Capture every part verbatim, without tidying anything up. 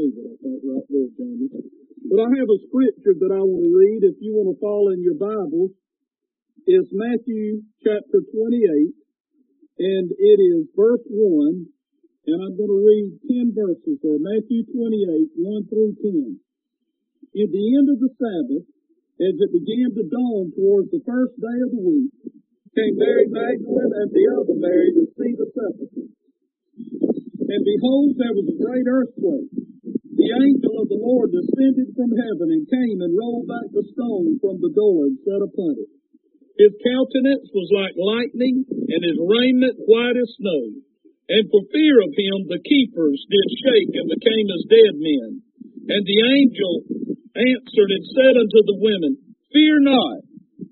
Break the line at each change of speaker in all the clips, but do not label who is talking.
receiver, I think, right there, Jamie. But I have a scripture that I want to read, if you want to follow in your Bibles. It's Matthew chapter twenty-eight, and it is verse one, and I'm going to read ten verses there. Matthew twenty-eight, one through ten. At the end of the Sabbath, as it began to dawn towards the first day of the week, came Mary Magdalene and the other Mary to see the sepulchre. And behold, there was a great earthquake. The angel of the Lord descended from heaven and came and rolled back the stone from the door and sat upon it. His countenance was like lightning, and his raiment white as snow. And for fear of him the keepers did shake and became as dead men. And the angel answered and said unto the women, Fear not,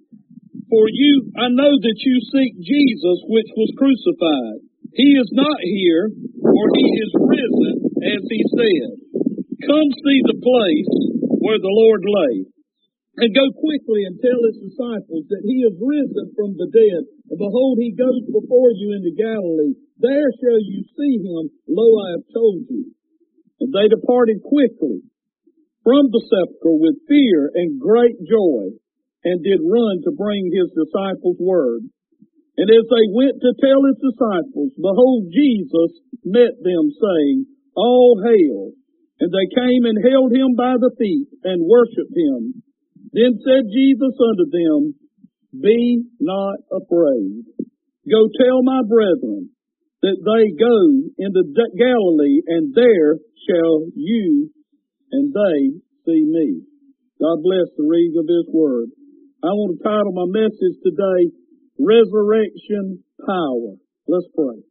for you, I know that you seek Jesus which was crucified. He is not here, for he is risen, as he said. Come see the place where the Lord lay. And go quickly and tell his disciples that he is risen from the dead. And behold, he goes before you into Galilee. There shall you see him. Lo, I have told you. And they departed quickly from the sepulchre with fear and great joy, and did run to bring his disciples word. And as they went to tell his disciples, behold, Jesus met them, saying, All hail! And they came and held him by the feet and worshipped him. Then said Jesus unto them, Be not afraid. Go tell my brethren that they go into Galilee, and there shall you and they see me. God bless the reading of his word. I want to title my message today, Resurrection Power. Let's pray.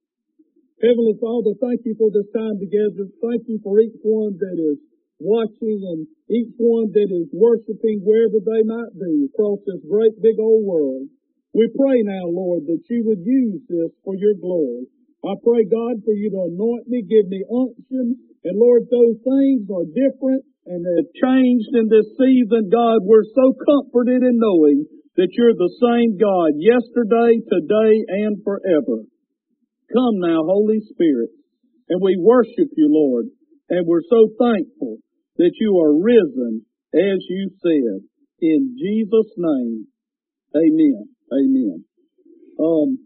Heavenly Father, thank you for this time together. Thank you for each one that is watching and each one that is worshiping wherever they might be across this great big old world. We pray now, Lord, that you would use this for your glory. I pray, God, for you to anoint me, give me unction, and Lord, those things are different and have changed in this season. God, we're so comforted in knowing that you're the same God yesterday, today, and forever. Come now, Holy Spirit, and we worship you, Lord, and we're so thankful that you are risen as you said. In Jesus' name, amen. Amen. Um,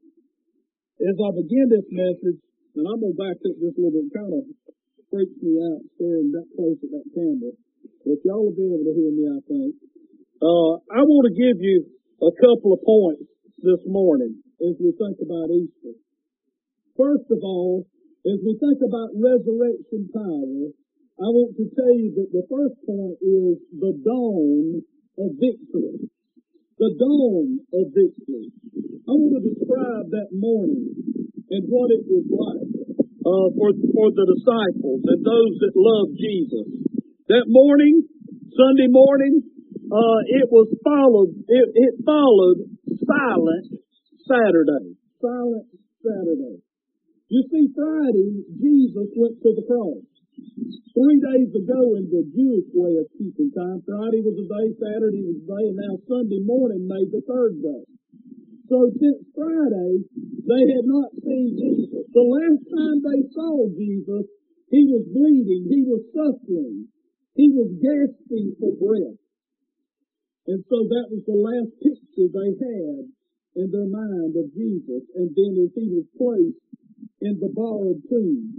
as I begin this message, and I'm going to back up just a little bit, kind of freaks me out staring that close at that camera, but y'all will be able to hear me, I think. Uh, I want to give you a couple of points this morning as we think about Easter. First of all, as we think about resurrection power, I want to tell you that the first point is the dawn of victory. The dawn of victory. I want to describe that morning and what it was like uh, for, for the disciples and those that loved Jesus. That morning, Sunday morning, uh, it was followed, it, it followed Silent Saturday. Silent Saturday. You see, Friday, Jesus went to the cross. Three days ago in the Jewish way of keeping time, Friday was a day, Saturday was a day, and now Sunday morning made the third day. So since Friday, they had not seen Jesus. The last time they saw Jesus, he was bleeding, he was suffering, he was gasping for breath. And so that was the last picture they had in their mind of Jesus. And then as he was placed in the borrowed tomb.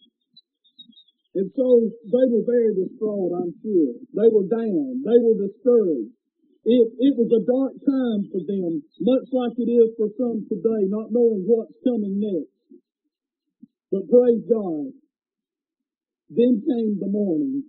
And so they were very distraught, I'm sure. They were down. They were discouraged. It, it was a dark time for them, much like it is for some today, not knowing what's coming next. But praise God. Then came the morning.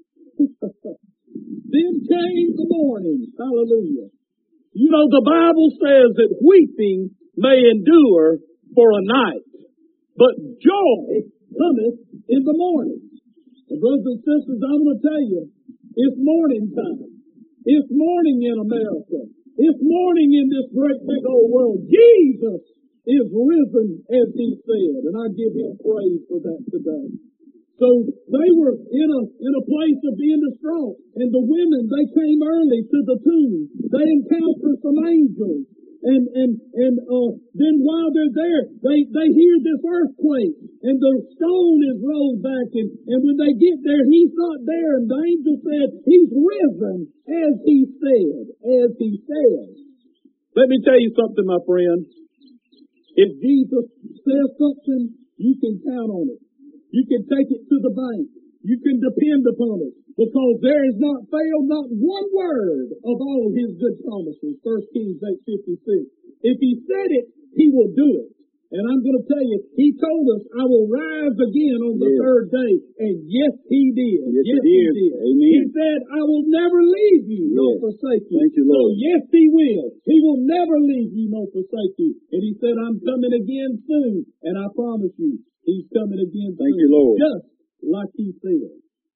Then came the morning. Hallelujah. You know, the Bible says that weeping may endure for a night, but joy cometh in the morning. And brothers and sisters, I'm going to tell you, it's morning time. It's morning in America. It's morning in this great big old world. Jesus is risen as he said, and I give him praise for that today. So they were in a in a place of being distraught, and the women, they came early to the tomb. They encountered some angels, And, and, and, uh, then while they're there, they, they hear this earthquake and the stone is rolled back and, and when they get there, he's not there. And the angel said, he's risen as he said, as he said. Let me tell you something, my friend. If Jesus says something, you can count on it. You can take it to the bank. You can depend upon it. Because there has not failed not one word of all of his good promises. First Kings eight fifty-six. If he said it, he will do it. And I'm going to tell you, he told us, I will rise again on the yes. third day. And yes, he did.
Yes,
yes
he,
he
did.
Amen. He said, I will never leave you yes. nor forsake you.
Thank you, Lord.
So yes, he will. He will never leave you nor forsake you. And he said, I'm coming again soon. And I promise you, he's coming again
Thank
soon.
you, Lord.
Just like he said.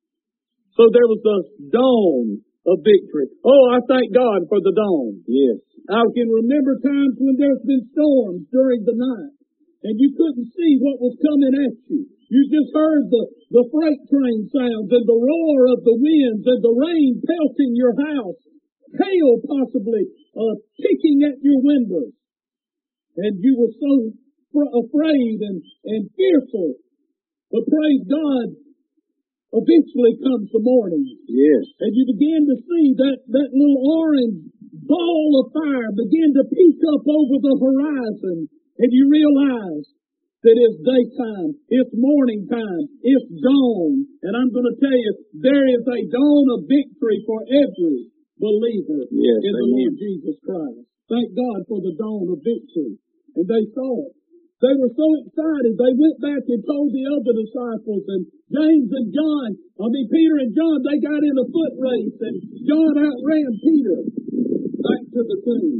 So there was the dawn of victory. Oh, I thank God for the dawn.
Yes.
I can remember times when there's been storms during the night, and you couldn't see what was coming at you. You just heard the, the freight train sounds and the roar of the winds and the rain pelting your house, hail possibly uh, picking at your windows. And you were so fr- afraid and, and fearful. But praise God, eventually comes the morning.
Yes.
And you begin to see that, that little orange ball of fire begin to peek up over the horizon. And you realize that it's daytime, it's morning time, it's dawn. And I'm going to tell you, there is a dawn of victory for every believer
yes,
in the
amen.
Lord Jesus Christ. Thank God for the dawn of victory. And they saw it. They were so excited, they went back and told the other disciples, and James and John, I mean Peter and John, they got in a foot race, and John outran Peter back to the tomb.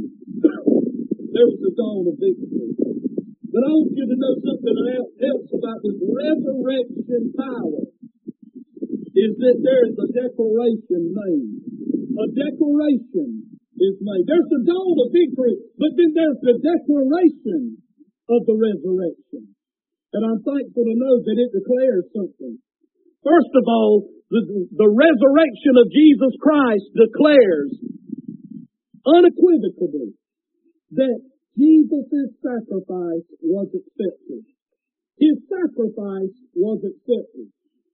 There was the dawn of victory. But I want you to know something else about this resurrection power, is that there is a declaration made. A declaration is made. There's the dawn of victory, but then there's the declaration of the resurrection. And I'm thankful to know that it declares something. First of all, the, the resurrection of Jesus Christ declares unequivocally that Jesus' sacrifice was accepted. His sacrifice was accepted.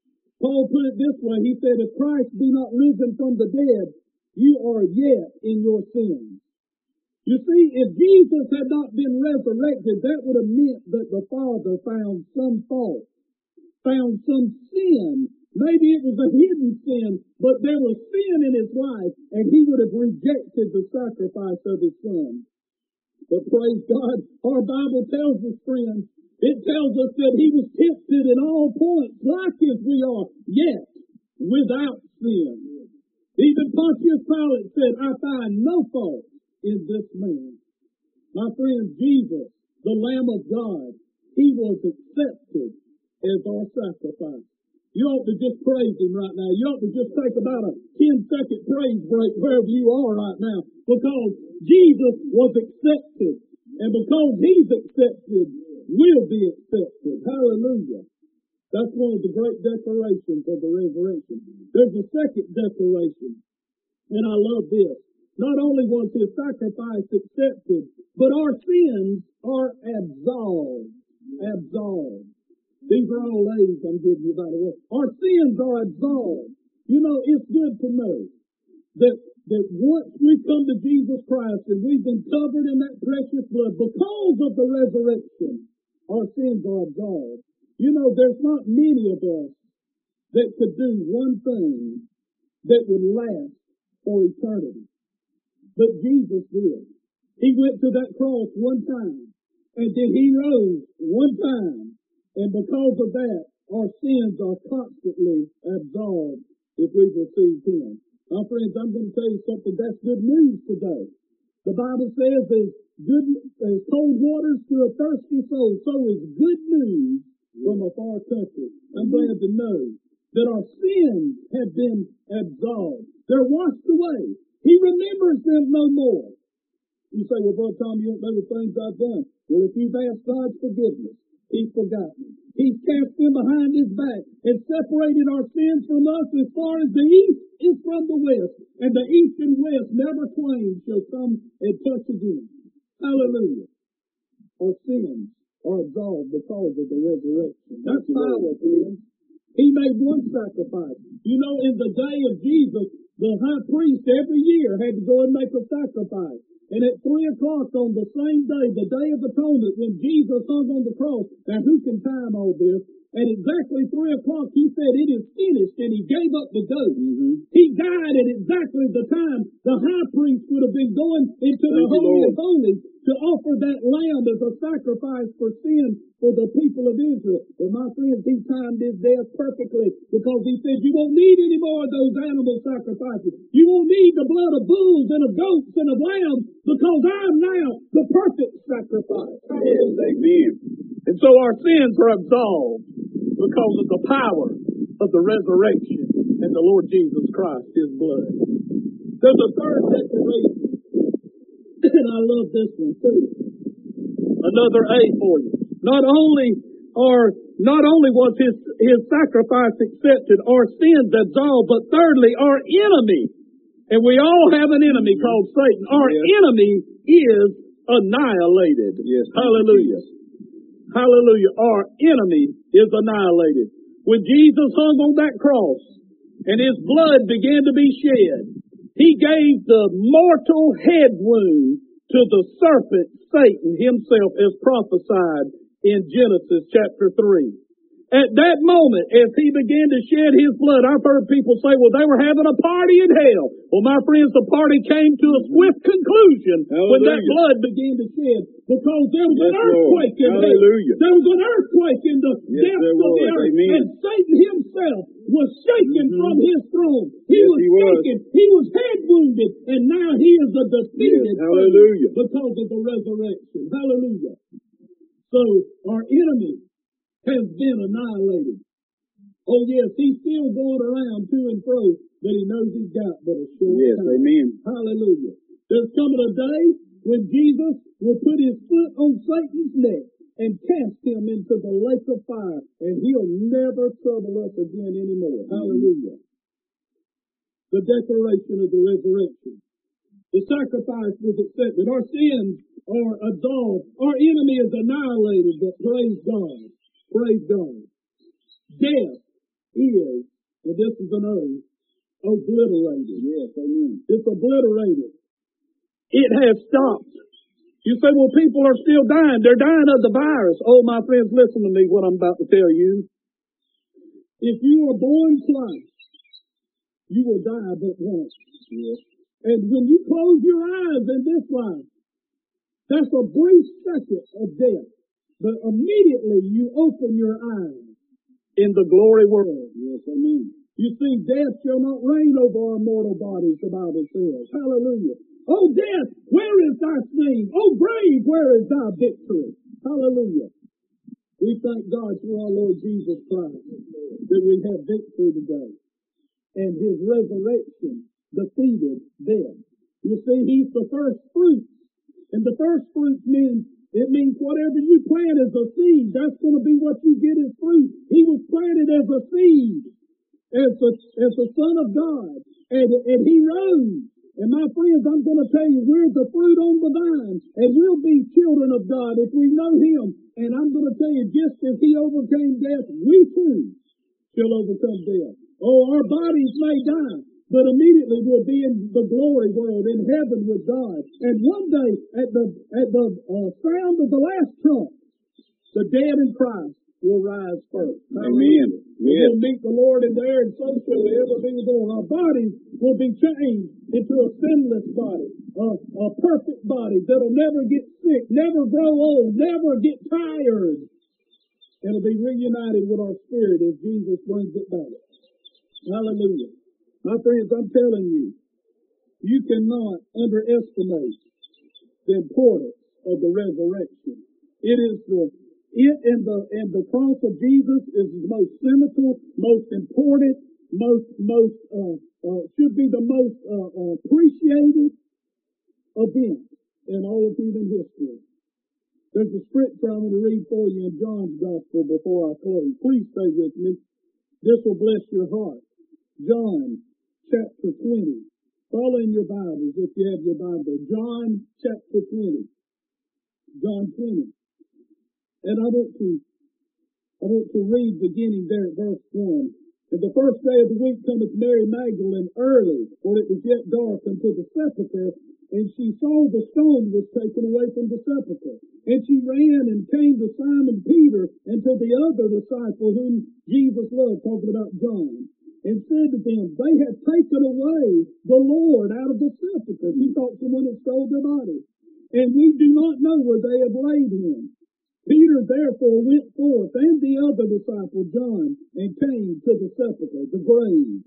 Paul put it this way. He said, if Christ be not risen from the dead, you are yet in your sins. You see, if Jesus had not been resurrected, that would have meant that the Father found some fault, found some sin. Maybe it was a hidden sin, but there was sin in his life, and he would have rejected the sacrifice of his Son. But praise God, our Bible tells us, friends, it tells us that he was tempted in all points, like as we are, yet without sin. Even Pontius Pilate said, I find no fault in this man. My friend, Jesus, the Lamb of God, he was accepted as our sacrifice. You ought to just praise him right now. You ought to just take about a ten second praise break wherever you are right now, because Jesus was accepted. And because he's accepted, we'll be accepted. Hallelujah. That's one of the great declarations of the resurrection. There's a second declaration, and I love this. Not only was his sacrifice accepted, but our sins are absolved. Absolved. These are all A's I'm giving you, by the way. Our sins are absolved. You know, it's good to know that, that once we come to Jesus Christ and we've been covered in that precious blood because of the resurrection, our sins are absolved. You know, there's not many of us that could do one thing that would last for eternity. But Jesus did. He went to that cross one time, and then he rose one time. And because of that, our sins are constantly absolved if we've received him. Now, friends, I'm going to tell you something. That's good news today. The Bible says as good as cold waters to a thirsty soul, so is good news from a far country. I'm glad to know that our sins have been absolved. They're washed away. He remembers them no more. You say, well, Brother Tom, you don't know the things I've done. Well, if you've asked God's forgiveness, he's forgotten. He's cast them behind his back and separated our sins from us as far as the east is from the west. And the east and west never twain shall come and touch again. Hallelujah. Our sins are absolved because of the resurrection. That's power, friends. He made one sacrifice. You know, in the day of Jesus, the high priest every year had to go and make a sacrifice. And at three o'clock on the same day, the Day of Atonement, when Jesus hung on the cross, now who can time all this? At exactly three o'clock, he said, "It is finished," and he gave up the ghost. Mm-hmm. He died at exactly the time the high priest would have been going into Thank the Holy of Holies to offer that lamb as a sacrifice for sin for the people of Israel. But my friends, he timed his death perfectly because he said, you won't need any more of those animal sacrifices. You won't need the blood of bulls and of goats and of lambs because I am now the perfect sacrifice.
Yes, amen.
And so our sins are absolved because of the power of the resurrection and the Lord Jesus Christ, His blood. There's a third declaration, and I love this one too. Another A for you. Not only are not only was his his sacrifice accepted, our sins absolved, but thirdly, our enemy, and we all have an enemy called Satan. Our yes. enemy is annihilated.
Yes.
Hallelujah. Hallelujah. Our enemy is annihilated. When Jesus hung on that cross and his blood began to be shed, he gave the mortal head wound to the serpent, Satan himself, as prophesied in Genesis chapter three. At that moment, as he began to shed his blood, I've heard people say, well, they were having a party in hell. Well, my friends, the party came to a swift conclusion Hallelujah. When that blood began to shed because there was yes, an earthquake Lord. in
Hallelujah.
hell. There was an earthquake in the yes, depths of the earth. Amen. And Satan himself was shaken mm-hmm. from his throne. He yes, was he shaken. Was. He was head wounded. And now he is a defeated
yes, Hallelujah.
because of the resurrection. Hallelujah. So our enemy has been annihilated. Oh yes, he's still going around to and fro, but he knows he's got but a short
yes,
time.
Amen.
Hallelujah. There's coming a day when Jesus will put his foot on Satan's neck and cast him into the lake of fire, and he'll never trouble us again anymore. Mm-hmm. Hallelujah. The declaration of the resurrection. The sacrifice was accepted. Our sins are absolved. Our enemy is annihilated, but praise God. Praise God. Death is, and this is an oath, obliterated.
Yes, amen.
It's obliterated. It has stopped. You say, well, people are still dying. They're dying of the virus. Oh, my friends, listen to me, what I'm about to tell you. If you are born twice, you will die but once.
Yes.
And when you close your eyes in this life, that's a brief second of death. But immediately you open your eyes in the glory world.
Yes, amen.
You see, death shall not reign over our mortal bodies, the Bible says. Hallelujah. Oh, death, where is thy sting? Oh, grave, where is thy victory? Hallelujah. We thank God for our Lord Jesus Christ that we have victory today. And his resurrection defeated death. You see, he's the first fruit. And the first fruit means It means whatever you plant as a seed, that's going to be what you get as fruit. He was planted as a seed, as a, as a son of God, and, and he rose. And my friends, I'm going to tell you, we're the fruit on the vine, and we'll be children of God if we know him. And I'm going to tell you, just as he overcame death, we too shall overcome death. Oh, our bodies may die, but immediately we'll be in the glory world, in heaven with God. And one day, at the at the uh, sound of the last trump, the dead in Christ will rise first.
Amen.
We'll meet the Lord in there, and so shall we ever be with the Lord. Our bodies will be changed into a sinless body, a, a perfect body that'll never get sick, never grow old, never get tired. It'll be reunited with our spirit as Jesus brings it back. Hallelujah. My friends, I'm telling you, you cannot underestimate the importance of the resurrection. It is the it and the and the cross of Jesus is the most central, most important, most most uh, uh, should be the most uh, uh, appreciated event in all of human history. There's a scripture I'm going to read for you in John's Gospel before I close. Please stay with me. This will bless your heart. John chapter twenty. Follow in your Bibles if you have your Bible. John chapter twenty. John twenty. And I want to, I want to read beginning there at verse one. And the first day of the week cometh Mary Magdalene early, for it was yet dark, unto the sepulchre, and she saw the stone was taken away from the sepulchre. And she ran and came to Simon Peter and to the other disciple whom Jesus loved, talking about John, and said to them, they have taken away the Lord out of the sepulchre. She thought someone had stole their body. And we do not know where they have laid him. Peter therefore went forth, and the other disciple, John, and came to the sepulchre, the grave.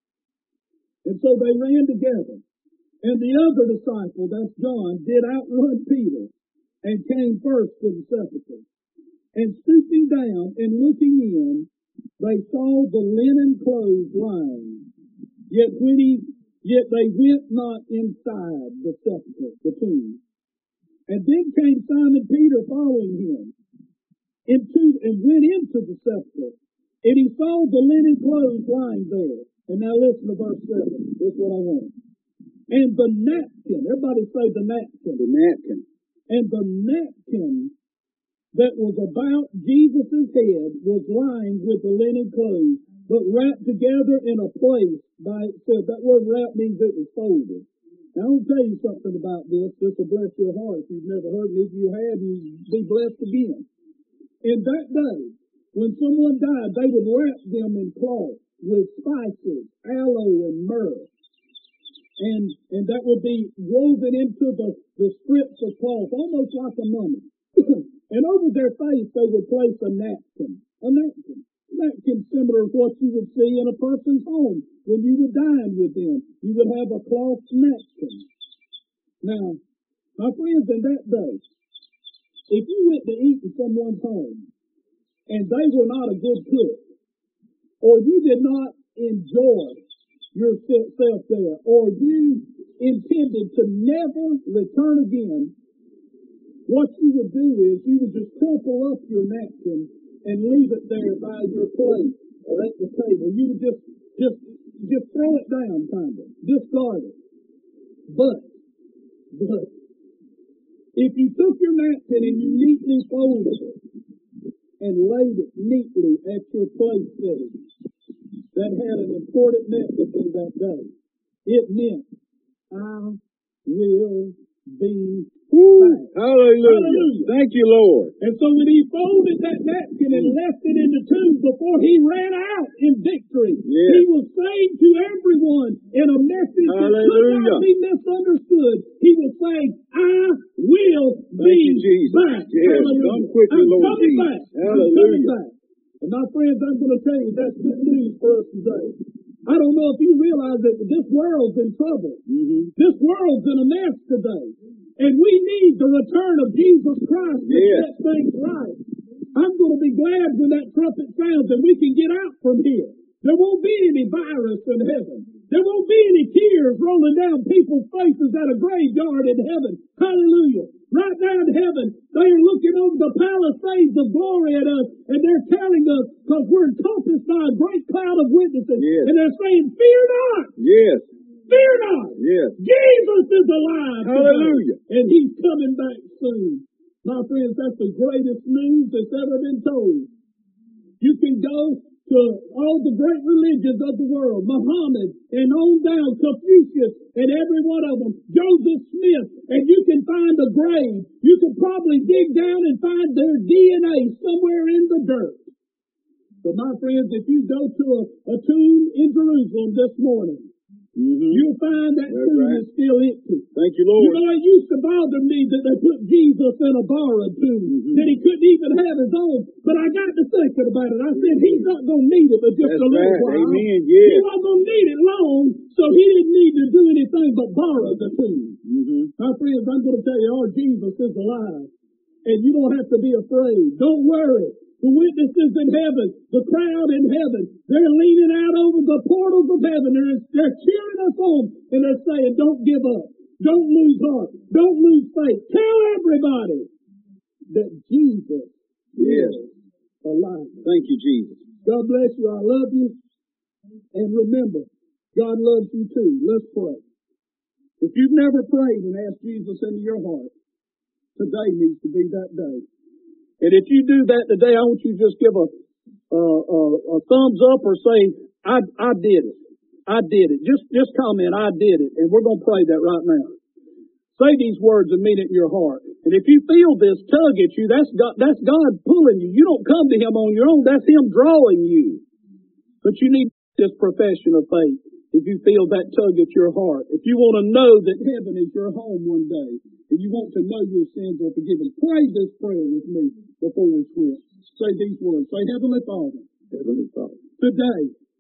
And so they ran together. And the other disciple, that's John, did outrun Peter, and came first to the sepulchre. And stooping down and looking in, they saw the linen clothes lying. Yet when he, yet they went not inside the sepulchre, the tomb. And then came Simon Peter following him, into, and went into the sepulchre, and he saw the linen clothes lying there. And now listen to verse seven. This is what I want. And the napkin, everybody say the napkin.
The napkin.
And the napkin that was about Jesus' head was lying with the linen clothes, but wrapped together in a place by itself. That word wrap means it was folded. Now, I'll tell you something about this. This will bless your heart. If you've never heard it, if you have, you'll be blessed again. In that day, when someone died, they would wrap them in cloth with spices, aloe, and myrrh. And and that would be woven into the, the strips of cloth, almost like a mummy. And over their face, they would place a napkin. A napkin. Napkin similar to what you would see in a person's home when you would dine with them. You would have a cloth napkin. Now, my friends, in that day, if you went to eat in someone's home and they were not a good cook, or you did not enjoy yourself there, or you intended to never return again, what you would do is you would just crumple up your napkin and leave it there by your plate or at the table. You would just, just, just throw it down, kind of, discard it. But, but, if you took your napkin and you neatly folded it and laid it neatly at your plate setting, that had an important message in that day. It meant, I will be back.
Hallelujah.
Hallelujah.
Thank you, Lord.
And so when he folded that napkin and left it in the tomb before he ran out in victory,
yes.
he was saying to everyone in a message
Hallelujah.
that could not be misunderstood. He was saying, I will
Thank
be
you, Jesus.
back.
Yes.
Hallelujah.
Come quickly,
I'm
Lord
coming
Jesus.
back.
Hallelujah.
I'm coming back. And my friends, I'm going to tell you that's good news for us today. I don't know if you realize that this world's in trouble.
Mm-hmm.
This world's in a mess today. And we need the return of Jesus Christ to
yes.
set things right. I'm going to be glad when that trumpet sounds and we can get out from here. There won't be any virus in heaven. There won't be any tears rolling down people's faces at a graveyard in heaven. Hallelujah. Right now in heaven, they are looking over the palisades of glory at us, and they're telling us, because we're encompassed by a great cloud of witnesses,
yes.
and they're saying, fear not.
Yes.
Fear not.
Yes.
Jesus is alive.
Hallelujah.
Today, and he's coming back soon. My friends, that's the greatest news that's ever been told. You can go to all the great religions of the world, Muhammad, and on down, Confucius, and every one of them, Joseph Smith, and you can find a grave. You can probably dig down and find their D N A somewhere in the dirt. But my friends, if you go to a, a tomb in Jerusalem this morning, mm-hmm. you'll find that
That's
tomb
right.
is still empty.
Thank you, Lord.
You know, it used to bother me that they put Jesus in a borrowed tomb, mm-hmm. that he couldn't even have his own. But I got to thinking about it. I said, he's not going to need it but just
That's
a little
right.
while.
Amen. Yes.
He wasn't going to need it long, so he didn't need to do anything but borrow the tomb. Mm-hmm. My friends, I'm going to tell you, our Jesus is alive. And you don't have to be afraid. Don't worry. The witnesses in heaven, the crowd in heaven, they're leaning out over the portals of heaven. They're, they're cheering us on, and they're saying, don't give up. Don't lose heart. Don't lose faith. Tell everybody that Jesus
yes.
is alive.
Thank you, Jesus.
God bless you. I love you. And remember, God loves you too. Let's pray. If you've never prayed and asked Jesus into your heart, Today needs to be that day. And if you do that today, I want you to just give a, a, a, a thumbs up or say, I, I did it. I did it. Just, just comment, I did it. And we're going to pray that right now. Say these words and mean it in your heart. And if you feel this tug at you, that's God, that's God pulling you. You don't come to Him on your own. That's Him drawing you. But you need this profession of faith. If you feel that tug at your heart, if you want to know that heaven is your home one day, and you want to know your sins are forgiven, pray this prayer with me before we quit. Say these words. Say, Heavenly Father,
Heavenly Father,
today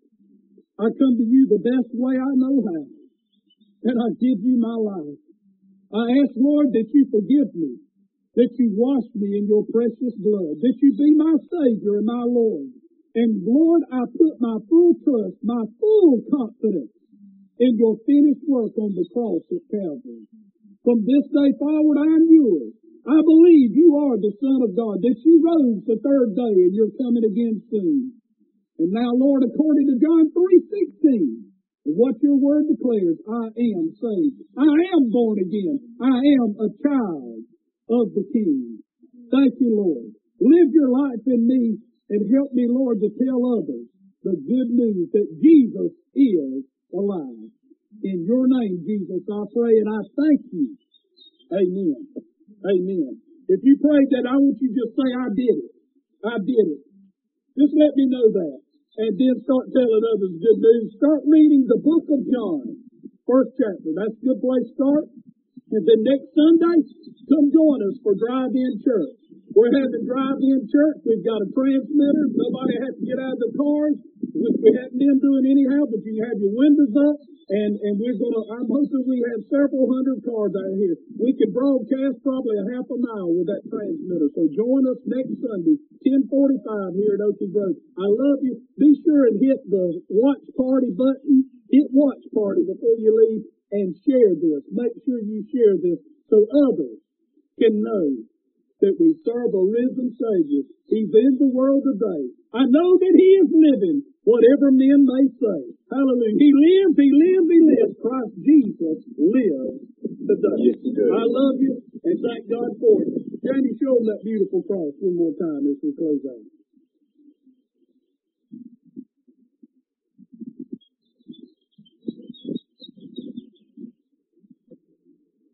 I come to you the best way I know how, and I give you my life. I ask, Lord, that you forgive me, that you wash me in your precious blood, that you be my Savior and my Lord. And Lord, I put my full trust, my full confidence in your finished work on the cross at Calvary. From this day forward, I'm yours. I believe you are the Son of God, that you rose the third day and you're coming again soon. And now, Lord, according to John three sixteen, what your word declares, I am saved. I am born again. I am a child of the King. Thank you, Lord. Live your life in me and help me, Lord, to tell others the good news that Jesus is alive. In your name, Jesus, I pray and I thank you. Amen. Amen. If you prayed that, I want you to just say, I did it. I did it. Just let me know that. And then start telling others good news. Start reading the book of John, first chapter. That's a good place to start. And then next Sunday, come join us for Drive-In Church. We're having Drive-In Church. We've got a transmitter. Nobody has to get out of the cars, which we haven't been doing anyhow, but you can have your windows up. And, and we're going to, I'm hoping we have several hundred cars out here. We can broadcast probably a half a mile with that transmitter. So join us next Sunday, ten forty-five here at Oakley Grove. I love you. Be sure and hit the watch party button. Hit watch party before you leave and share this. Make sure you share this so others can know that we serve a risen Savior. He's in the world today. I know that He is living, whatever men may say. Hallelujah. He lives, He lives, He lives. Christ Jesus lives today.
Yes, He does.
I love you and thank God for you. Jamie, show them that beautiful cross one more time as we close out.